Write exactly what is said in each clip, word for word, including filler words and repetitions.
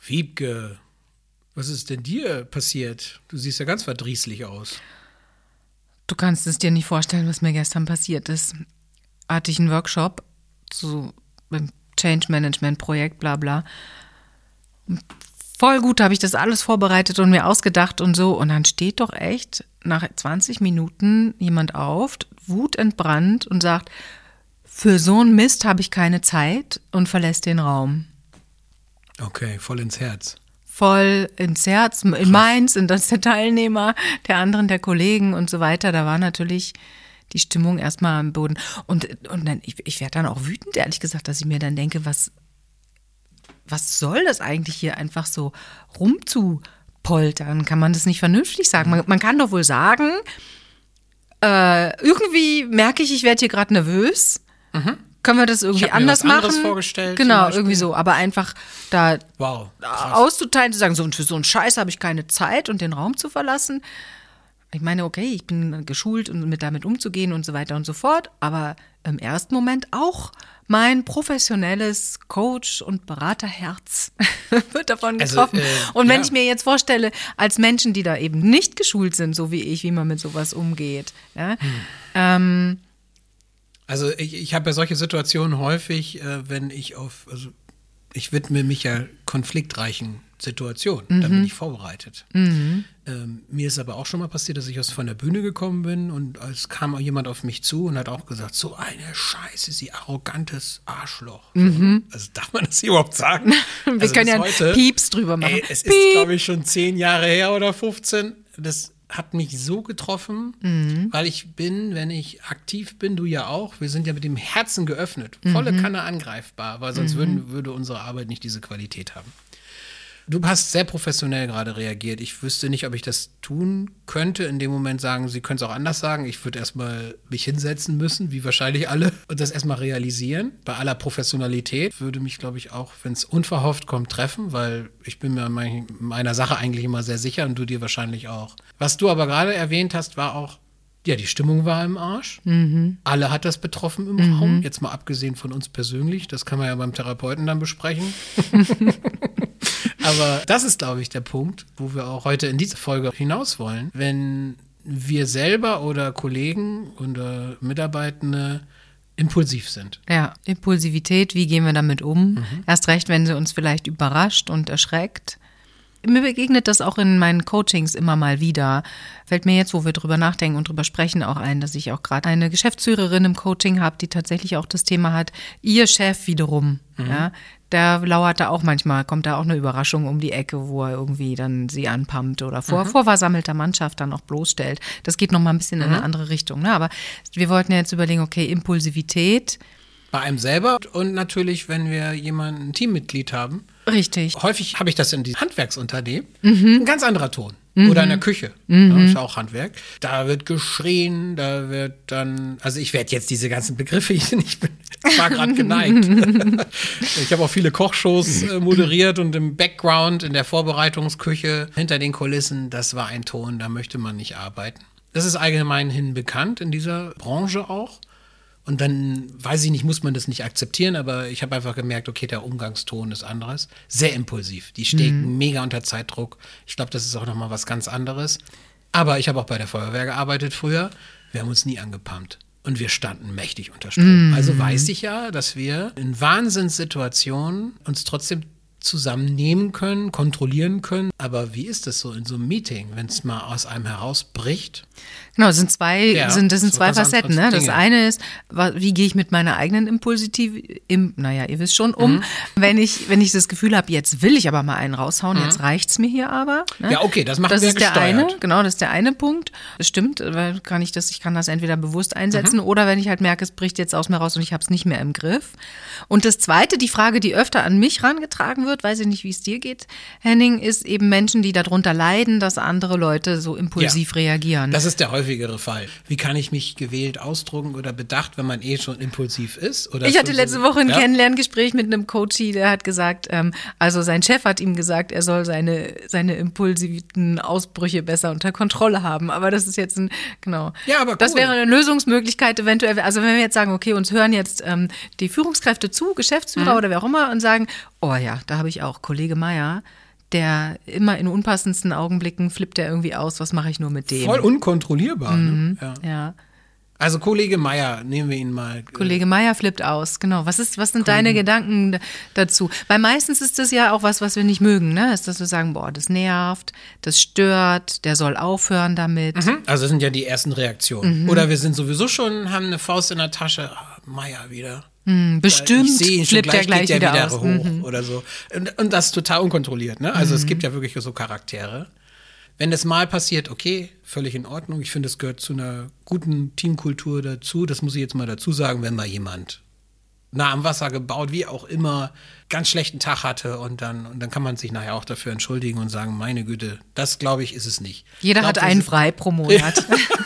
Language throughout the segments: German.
Wiebke, was ist denn dir passiert? Du siehst ja ganz verdrießlich aus. Du kannst es dir nicht vorstellen, was mir gestern passiert ist. Hatte ich einen Workshop zu beim Change Management Projekt, bla bla. Voll gut habe ich das alles vorbereitet und mir ausgedacht und so. Und dann steht doch echt nach zwanzig Minuten jemand auf, wutentbrannt und sagt, für so einen Mist habe ich keine Zeit und verlässt den Raum. Okay, voll ins Herz. Voll ins Herz, in Krass. meins, in das der Teilnehmer, der anderen, der Kollegen und so weiter. Da war natürlich die Stimmung erstmal am Boden. Und, und dann, ich, ich werde dann auch wütend, ehrlich gesagt, dass ich mir dann denke, was, was soll das eigentlich hier einfach so rumzupoltern? Kann man das nicht vernünftig sagen? Man, man kann doch wohl sagen, äh, irgendwie merke ich, ich werde hier gerade nervös. Mhm. Können wir das irgendwie ich hab anders mir was anderes machen? Vorgestellt, genau, irgendwie so. Aber einfach da wow, auszuteilen, zu sagen, so, für so einen Scheiß habe ich keine Zeit und den Raum zu verlassen. Ich meine, okay, ich bin geschult, um mit damit umzugehen und so weiter und so fort. Aber im ersten Moment auch mein professionelles Coach- und Beraterherz wird davon getroffen. Also, äh, und wenn ja. ich mir jetzt vorstelle, als Menschen, die da eben nicht geschult sind, so wie ich, wie man mit sowas umgeht, ja, hm. ähm, Also ich, ich habe ja solche Situationen häufig, äh, wenn ich auf, also ich widme mich ja konfliktreichen Situationen, mhm. da bin ich vorbereitet. Mhm. Ähm, mir ist aber auch schon mal passiert, dass ich aus von der Bühne gekommen bin und es kam auch jemand auf mich zu und hat auch gesagt, so eine Scheiße, sie arrogantes Arschloch. Mhm. Also darf man das hier überhaupt sagen? Wir also können ja heute, Pieps drüber machen. Ey, es Piep. ist, glaube ich, schon zehn Jahre her oder fünfzehn. Das hat mich so getroffen, mhm. weil ich bin, wenn ich aktiv bin, du ja auch, wir sind ja mit dem Herzen geöffnet, volle mhm. Kanne angreifbar, weil sonst mhm. würden, würde unsere Arbeit nicht diese Qualität haben. Du hast sehr professionell gerade reagiert. Ich wüsste nicht, ob ich das tun könnte. In dem Moment sagen, Sie können es auch anders sagen. Ich würde erstmal mich hinsetzen müssen, wie wahrscheinlich alle, und das erstmal realisieren. Bei aller Professionalität würde mich, glaube ich, auch, wenn es unverhofft kommt, treffen, weil ich bin mir meiner Sache eigentlich immer sehr sicher und du dir wahrscheinlich auch. Was du aber gerade erwähnt hast, war auch, ja, die Stimmung war im Arsch. Mhm. Alle hat das betroffen im mhm. Raum. Jetzt mal abgesehen von uns persönlich. Das kann man ja beim Therapeuten dann besprechen. Aber das ist, glaube ich, der Punkt, wo wir auch heute in diese Folge hinaus wollen. Wenn wir selber oder Kollegen oder Mitarbeitende impulsiv sind. Ja, Impulsivität, wie gehen wir damit um? Mhm. Erst recht, wenn sie uns vielleicht überrascht und erschreckt. Mir begegnet das auch in meinen Coachings immer mal wieder. Fällt mir jetzt, wo wir drüber nachdenken und drüber sprechen, auch ein, dass ich auch gerade eine Geschäftsführerin im Coaching habe, die tatsächlich auch das Thema hat, ihr Chef wiederum, mhm. ja, der lauert da auch manchmal, kommt da auch eine Überraschung um die Ecke, wo er irgendwie dann sie anpumpt oder vor mhm. vorversammelter Mannschaft dann auch bloßstellt. Das geht nochmal ein bisschen mhm. in eine andere Richtung. Ne? Aber wir wollten ja jetzt überlegen, okay, Impulsivität. Bei einem selber und natürlich, wenn wir jemanden, ein Teammitglied haben. Richtig. Häufig habe ich das in die Handwerksunternehmen. Mhm. Ein ganz anderer Ton. Mhm. Oder in der Küche. Mhm. Ja, ist ja auch Handwerk. Da wird geschrien, da wird dann, also ich werde jetzt diese ganzen Begriffe, ich bin, ich war gerade geneigt. Ich habe auch viele Kochshows äh, moderiert und im Background, in der Vorbereitungsküche, hinter den Kulissen, das war ein Ton, da möchte man nicht arbeiten. Das ist allgemein hin bekannt in dieser Branche auch. Und dann, weiß ich nicht, muss man das nicht akzeptieren, aber ich habe einfach gemerkt, okay, der Umgangston ist anderes. Sehr impulsiv. Die stehen mhm. mega unter Zeitdruck. Ich glaube, das ist auch nochmal was ganz anderes. Aber ich habe auch bei der Feuerwehr gearbeitet früher. Wir haben uns nie angepumpt. Und wir standen mächtig unter Strom. Mhm. Also weiß ich ja, dass wir in Wahnsinnssituationen uns trotzdem zusammennehmen können, kontrollieren können. Aber wie ist das so in so einem Meeting, wenn es mal aus einem herausbricht? Genau, das sind zwei, ja, sind, das sind so zwei Facetten. Ne? Das eine ist, wie gehe ich mit meiner eigenen Impulsivität, im, naja, ihr wisst schon, um, mhm. wenn ich wenn ich das Gefühl habe, jetzt will ich aber mal einen raushauen, mhm. jetzt reicht's mir hier aber. Ne? Ja, okay, das machen das wir ist gesteuert. Der eine, genau, das ist der eine Punkt. Das stimmt, weil kann ich das, ich kann das entweder bewusst einsetzen mhm. oder wenn ich halt merke, es bricht jetzt aus mir raus und ich habe es nicht mehr im Griff. Und das zweite, die Frage, die öfter an mich herangetragen wird, weiß ich nicht, wie es dir geht, Henning, ist eben eben Menschen, die darunter leiden, dass andere Leute so impulsiv Ja. reagieren. Das ist der häufigere Fall. Wie kann ich mich gewählt ausdrücken oder bedacht, wenn man eh schon impulsiv ist? Oder Ich hatte so, letzte Woche ein ja? Kennenlerngespräch mit einem Coachie, der hat gesagt, ähm, also sein Chef hat ihm gesagt, er soll seine, seine impulsiven Ausbrüche besser unter Kontrolle haben. Aber das ist jetzt ein, genau. Ja, aber cool. Das wäre eine Lösungsmöglichkeit eventuell. Also wenn wir jetzt sagen, okay, uns hören jetzt ähm, die Führungskräfte zu, Geschäftsführer Mhm. oder wer auch immer und sagen, oh ja, da habe ich auch Kollege Meier, der immer in unpassendsten Augenblicken flippt er irgendwie aus, was mache ich nur mit dem? Voll unkontrollierbar. Mhm. Ne? Ja. Ja. Also Kollege Meier, nehmen wir ihn mal. Kollege Meier flippt aus, genau. Was ist, was sind deine Gedanken d- dazu? Weil meistens ist das ja auch was, was wir nicht mögen, ne? Ist, dass wir sagen, boah, das nervt, das stört, der soll aufhören damit. Mhm. Also das sind ja die ersten Reaktionen. Mhm. Oder wir sind sowieso schon, haben eine Faust in der Tasche. Ah, Meier wieder. Hm, bestimmt Ich sehe ihn schon, flippt er gleich, gleich geht der wieder, wieder aus. hoch Mhm. oder so. Und, und das total unkontrolliert. Ne? Also es gibt ja wirklich so Charaktere. Wenn das mal passiert, okay, völlig in Ordnung. Ich finde, es gehört zu einer guten Teamkultur dazu. Das muss ich jetzt mal dazu sagen, wenn mal jemand nah am Wasser gebaut, wie auch immer, ganz schlechten Tag hatte und dann, und dann kann man sich nachher auch dafür entschuldigen und sagen, meine Güte, das glaube ich, ist es nicht. Jeder ich hat glaub, wir einen sind- frei pro Monat.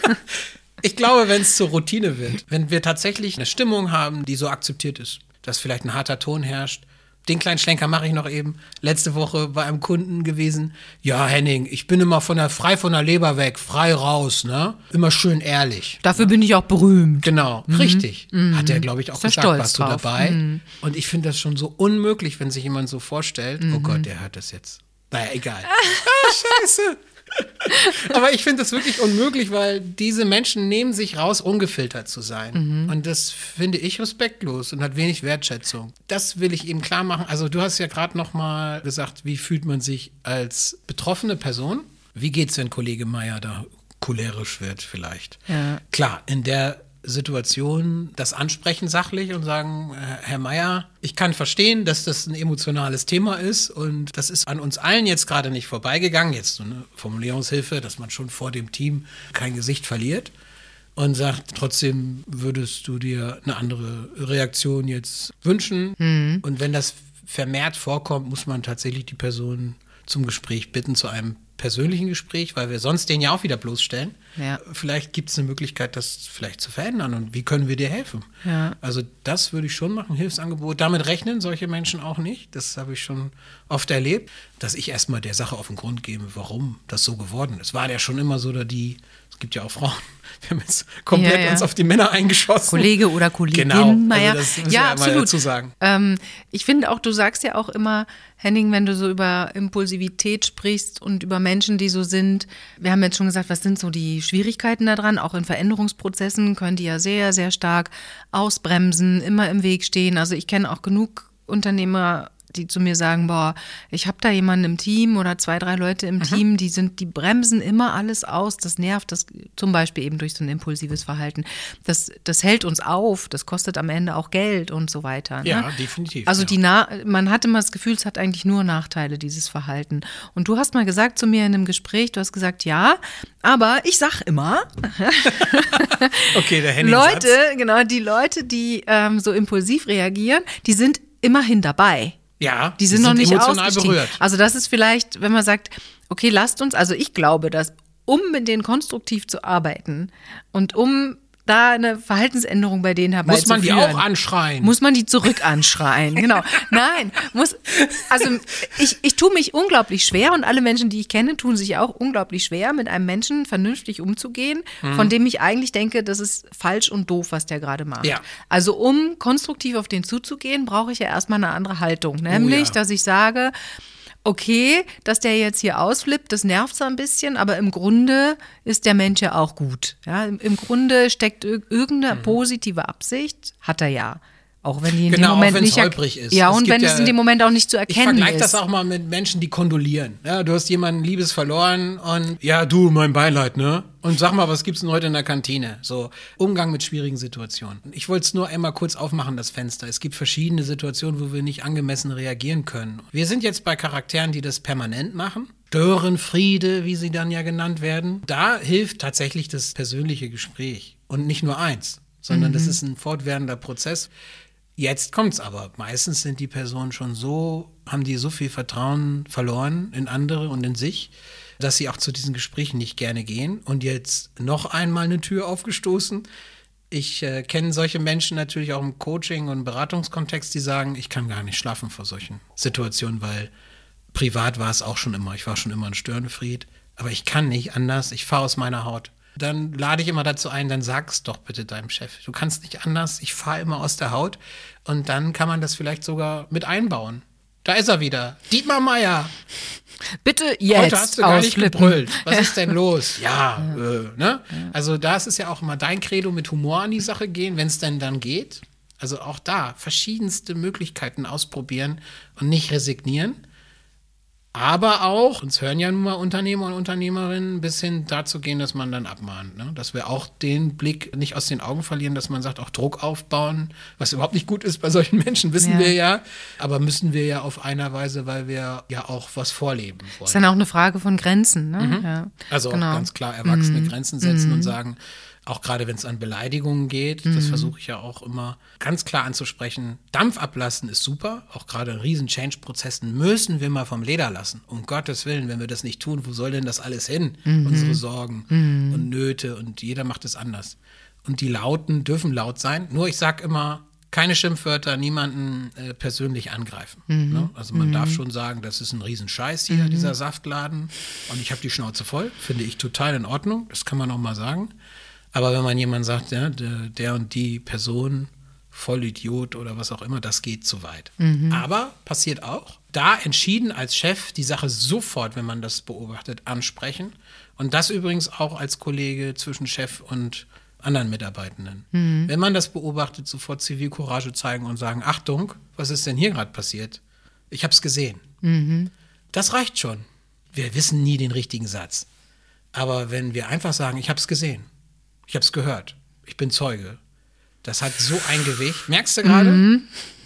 Ich glaube, wenn es zur Routine wird, wenn wir tatsächlich eine Stimmung haben, die so akzeptiert ist, dass vielleicht ein harter Ton herrscht. Den kleinen Schlenker mache ich noch eben. Letzte Woche bei einem Kunden gewesen. Ja, Henning, ich bin immer von der, frei von der Leber weg, frei raus, ne? Immer schön ehrlich. Dafür bin ich auch berühmt. Genau, richtig. Hat er, glaube ich, auch Ist er gesagt, stolz warst du drauf. dabei. Mhm. Und ich finde das schon so unmöglich, wenn sich jemand so vorstellt, oh Gott, der hört das jetzt. Naja, egal. ah, scheiße. Aber ich finde das wirklich unmöglich, weil diese Menschen nehmen sich raus, ungefiltert zu sein. Mhm. Und das finde ich respektlos und hat wenig Wertschätzung. Das will ich eben klar machen. Also du hast ja gerade noch mal gesagt, wie fühlt man sich als betroffene Person? Wie geht's, wenn Kollege Meier da cholerisch wird vielleicht? Ja. Klar, in der Situation das ansprechen sachlich und sagen, äh, Herr Meier, ich kann verstehen, dass das ein emotionales Thema ist und das ist an uns allen jetzt gerade nicht vorbeigegangen. Jetzt so eine Formulierungshilfe, dass man schon vor dem Team kein Gesicht verliert und sagt, trotzdem würdest du dir eine andere Reaktion jetzt wünschen. Mhm. Und wenn das vermehrt vorkommt, muss man tatsächlich die Person zum Gespräch bitten, zu einem persönlichen Gespräch, weil wir sonst den ja auch wieder bloßstellen. Ja. Vielleicht gibt es eine Möglichkeit, das vielleicht zu verändern und wie können wir dir helfen? Ja. Also das würde ich schon machen, Hilfsangebot. Damit rechnen solche Menschen auch nicht. Das habe ich schon oft erlebt, dass ich erstmal der Sache auf den Grund gebe, warum das so geworden ist. War ja schon immer so, oder die, es gibt ja auch Frauen, wir haben jetzt komplett Ja, ja. uns auf die Männer eingeschossen. Kollege oder Kollegin Genau, Meier. also das müssen ja, wir absolut. mal dazu sagen. Ähm, ich finde auch, du sagst ja auch immer, Henning, wenn du so über Impulsivität sprichst und über Menschen, die so sind, wir haben jetzt schon gesagt, was sind so die Schwierigkeiten daran? Auch in Veränderungsprozessen können die ja sehr, sehr stark ausbremsen, immer im Weg stehen. Also ich kenne auch genug Unternehmer, die zu mir sagen, boah, ich habe da jemanden im Team oder zwei, drei Leute im Team, die sind, die bremsen immer alles aus, das nervt, das zum Beispiel eben durch so ein impulsives Verhalten. Das, das hält uns auf, das kostet am Ende auch Geld und so weiter. Ne? Ja, definitiv. Also ja. die Na- man hat immer das Gefühl, es hat eigentlich nur Nachteile, dieses Verhalten. Und du hast mal gesagt zu mir in einem Gespräch, du hast gesagt, ja, aber ich sag immer, Okay, der Henning Leute, genau, die Leute, die ähm, so impulsiv reagieren, die sind immerhin dabei. Ja, Die sind noch nicht emotional ausgestiegen. berührt. Also das ist vielleicht, wenn man sagt, okay, lasst uns, also ich glaube, dass um mit denen konstruktiv zu arbeiten und um da eine Verhaltensänderung bei denen Muss man die herbeizuführen, auch anschreien? muss man die zurück anschreien, genau. Nein, muss, also ich, ich tue mich unglaublich schwer und alle Menschen, die ich kenne, tun sich auch unglaublich schwer, mit einem Menschen vernünftig umzugehen, Mhm. von dem ich eigentlich denke, das ist falsch und doof, was der gerade macht. Ja. Also um konstruktiv auf den zuzugehen, brauche ich ja erstmal eine andere Haltung, nämlich, Oh ja. dass ich sage, okay, dass der jetzt hier ausflippt, das nervt so ein bisschen, aber im Grunde ist der Mensch ja auch gut. Ja, im, im Grunde steckt ir- irgendeine positive Absicht, hat er ja. Auch wenn die in Genau, dem auch Moment wenn's nicht er- holprig ist. Ja, Es und gibt wenn ja- es in dem Moment auch nicht zu Ich erkennen vergleiche ist. das auch mal mit Menschen, die kondolieren. Ja, du hast jemanden Liebes verloren und ja, du, mein Beileid, ne? Und sag mal, was gibt's denn heute in der Kantine? So, Umgang mit schwierigen Situationen. Ich wollte es nur einmal kurz aufmachen, das Fenster. Es gibt verschiedene Situationen, wo wir nicht angemessen reagieren können. Wir sind jetzt bei Charakteren, die das permanent machen. Störenfriede, wie sie dann ja genannt werden. Da hilft tatsächlich das persönliche Gespräch. Und nicht nur eins, sondern das ist ein fortwährender Prozess. Jetzt kommt's aber. Meistens sind die Personen schon so haben die so viel Vertrauen verloren in andere und in sich, dass sie auch zu diesen Gesprächen nicht gerne gehen. Und jetzt noch einmal eine Tür aufgestoßen. Ich äh, kenne solche Menschen natürlich auch im Coaching- und Beratungskontext, die sagen, ich kann gar nicht schlafen vor solchen Situationen, weil privat war es auch schon immer. Ich war schon immer ein Störenfried, aber ich kann nicht anders. Ich fahre aus meiner Haut. Dann lade ich immer dazu ein, dann sag's doch bitte deinem Chef. Du kannst nicht anders, ich fahre immer aus der Haut. Und dann kann man das vielleicht sogar mit einbauen. Da ist er wieder. Dietmar Meier. Bitte jetzt Heute hast du gar nicht ausflippen. gebrüllt. Was ist denn los? Ja, ja. Äh, ne? Also da ist es ja auch immer dein Credo, mit Humor an die Sache gehen, wenn es denn dann geht. Also auch da verschiedenste Möglichkeiten ausprobieren und nicht resignieren. Aber auch, uns hören ja nun mal Unternehmer und Unternehmerinnen, bis hin dazu gehen, dass man dann abmahnt. Ne? Dass wir auch den Blick nicht aus den Augen verlieren, dass man sagt, auch Druck aufbauen, was überhaupt nicht gut ist bei solchen Menschen, wissen Ja. wir ja. Aber müssen wir ja auf einer Weise, weil wir ja auch was vorleben wollen. Das ist dann auch eine Frage von Grenzen. Ne? Mhm. Ja. Also Genau. auch ganz klar erwachsene Mhm. Grenzen setzen Mhm. und sagen, auch gerade wenn es an Beleidigungen geht, das versuche ich ja auch immer ganz klar anzusprechen. Dampf ablassen ist super, auch gerade in riesen Change-Prozessen müssen wir mal vom Leder lassen. Um Gottes Willen, wenn wir das nicht tun, wo soll denn das alles hin? Unsere Sorgen und Nöte und jeder macht es anders. Und die Lauten dürfen laut sein, nur ich sage immer, keine Schimpfwörter, niemanden äh, persönlich angreifen. Ne? Also man darf schon sagen, das ist ein Riesenscheiß hier, dieser Saftladen und ich habe die Schnauze voll, finde ich total in Ordnung, das kann man auch mal sagen. Aber wenn man jemand sagt, ja, der, der und die Person, Vollidiot oder was auch immer, das geht zu weit. Mhm. Aber passiert auch. Da entschieden als Chef die Sache sofort, wenn man das beobachtet, ansprechen. Und das übrigens auch als Kollege zwischen Chef und anderen Mitarbeitenden. Mhm. Wenn man das beobachtet, sofort Zivilcourage zeigen und sagen, Achtung, was ist denn hier gerade passiert? Ich habe es gesehen. Mhm. Das reicht schon. Wir wissen nie den richtigen Satz. Aber wenn wir einfach sagen, ich habe es gesehen, ich habe es gehört, ich bin Zeuge, das hat so ein Gewicht. Merkst du gerade? Mhm.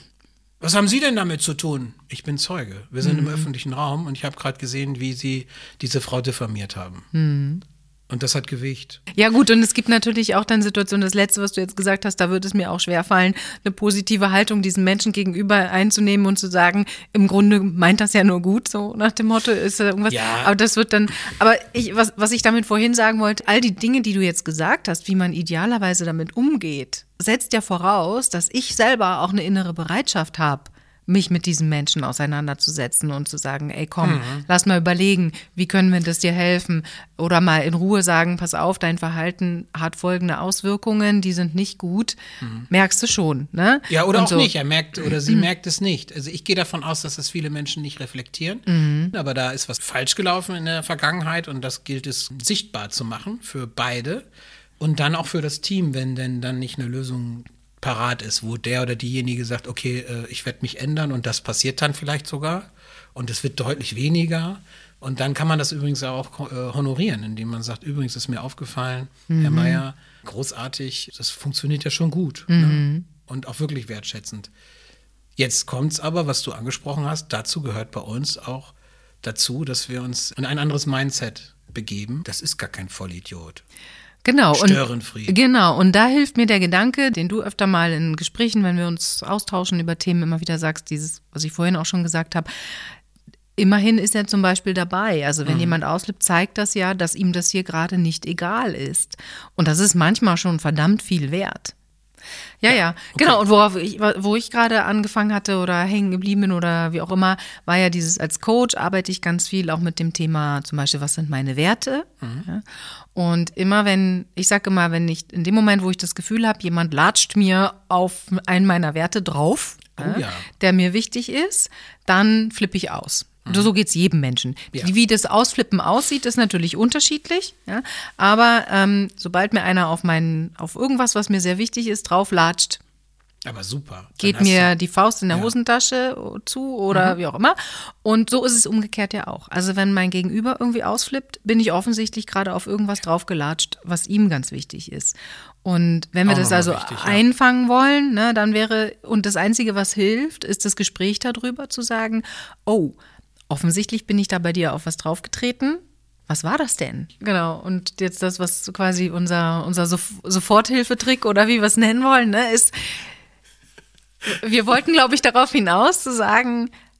Was haben Sie denn damit zu tun? Ich bin Zeuge. Wir sind mhm. im öffentlichen Raum und ich habe gerade gesehen, wie Sie diese Frau diffamiert haben. Mhm. Und das hat Gewicht. Ja gut, und es gibt natürlich auch dann Situationen, das Letzte, was du jetzt gesagt hast, da wird es mir auch schwerfallen, eine positive Haltung diesen Menschen gegenüber einzunehmen und zu sagen, im Grunde meint das ja nur gut, so nach dem Motto ist irgendwas. Ja. Aber das wird dann, aber ich, was, was ich damit vorhin sagen wollte, all die Dinge, die du jetzt gesagt hast, wie man idealerweise damit umgeht, setzt ja voraus, dass ich selber auch eine innere Bereitschaft habe, mich mit diesen Menschen auseinanderzusetzen und zu sagen, ey komm, mhm. lass mal überlegen, wie können wir das dir helfen? Oder mal in Ruhe sagen, pass auf, dein Verhalten hat folgende Auswirkungen, die sind nicht gut. Mhm. Merkst du schon, ne? Ja, oder und auch so. nicht, er merkt oder sie mhm. merkt es nicht. Also ich gehe davon aus, dass das viele Menschen nicht reflektieren, mhm. aber da ist was falsch gelaufen in der Vergangenheit und das gilt es sichtbar zu machen für beide und dann auch für das Team, wenn denn dann nicht eine Lösung parat ist, wo der oder diejenige sagt, okay, äh, ich werde mich ändern und das passiert dann vielleicht sogar und es wird deutlich weniger und dann kann man das übrigens auch äh, honorieren, indem man sagt, übrigens ist mir aufgefallen, mhm. Herr Meier, großartig, das funktioniert ja schon gut mhm. ne? Und auch wirklich wertschätzend. Jetzt kommt's aber, was du angesprochen hast, dazu gehört bei uns auch dazu, dass wir uns in ein anderes Mindset begeben. Das ist gar kein Vollidiot. Genau. Störenfried. Und, genau, und da hilft mir der Gedanke, den du öfter mal in Gesprächen, wenn wir uns austauschen über Themen, immer wieder sagst, dieses, was ich vorhin auch schon gesagt habe, immerhin ist er zum Beispiel dabei. Also wenn mhm. jemand ausflippt, zeigt das ja, dass ihm das hier gerade nicht egal ist. Und das ist manchmal schon verdammt viel wert. Ja, ja, ja. Okay. Genau. Und worauf ich, wo ich gerade angefangen hatte oder hängen geblieben bin oder wie auch immer, war ja dieses, als Coach arbeite ich ganz viel auch mit dem Thema zum Beispiel, was sind meine Werte? Mhm. Ja. Und immer wenn, ich sage immer, wenn ich, in dem Moment, wo ich das Gefühl habe, jemand latscht mir auf einen meiner Werte drauf, oh, ja, ja. der mir wichtig ist, dann flippe ich aus. Mhm. So geht es jedem Menschen. Ja. Wie das Ausflippen aussieht, ist natürlich unterschiedlich. Ja? Aber ähm, sobald mir einer auf meinen, auf irgendwas, was mir sehr wichtig ist, drauf latscht, aber super. geht mir die Faust in der ja. Hosentasche zu oder mhm. wie auch immer. Und so ist es umgekehrt ja auch. Also wenn mein Gegenüber irgendwie ausflippt, bin ich offensichtlich gerade auf irgendwas draufgelatscht, was ihm ganz wichtig ist. Und wenn wir auch das also wichtig, ja. einfangen wollen, ne, dann wäre, und das Einzige, was hilft, ist das Gespräch darüber zu sagen, oh, offensichtlich bin ich da bei dir auf was draufgetreten. Was war das denn? Genau, und jetzt das, was quasi unser, unser Sof- Soforthilfetrick oder wie wir es nennen wollen, ne, ist, wir wollten, glaube ich, darauf hinaus zu sagen,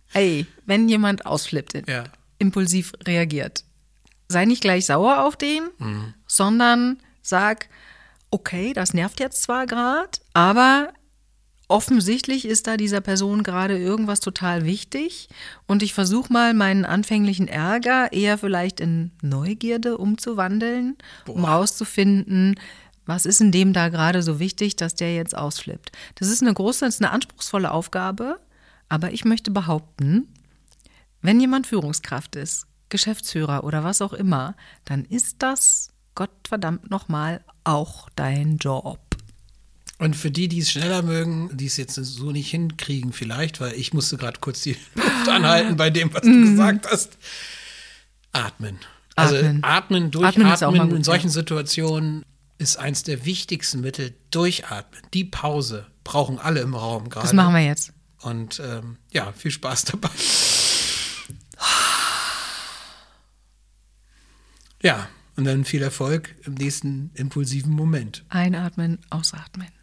Ey, wenn jemand ausflippt, Ja. impulsiv reagiert, sei nicht gleich sauer auf den, mhm. sondern sag, okay, das nervt jetzt zwar gerade, aber offensichtlich ist da dieser Person gerade irgendwas total wichtig und ich versuche mal meinen anfänglichen Ärger eher vielleicht in Neugierde umzuwandeln, Boah. um rauszufinden, was ist in dem da gerade so wichtig, dass der jetzt ausflippt. Das ist eine große, das ist eine anspruchsvolle Aufgabe, aber ich möchte behaupten, wenn jemand Führungskraft ist, Geschäftsführer oder was auch immer, dann ist das, Gottverdammt nochmal, auch dein Job. Und für die, die es schneller mögen, die es jetzt so nicht hinkriegen vielleicht, weil ich musste gerade kurz die Luft anhalten bei dem, was du gesagt hast, atmen. Also atmen, atmen durchatmen atmen in solchen Situationen ist eins der wichtigsten Mittel. Durchatmen. Die Pause brauchen alle im Raum gerade. Das machen wir jetzt. Und ähm, ja, viel Spaß dabei. Ja, und dann viel Erfolg im nächsten impulsiven Moment. Einatmen, ausatmen.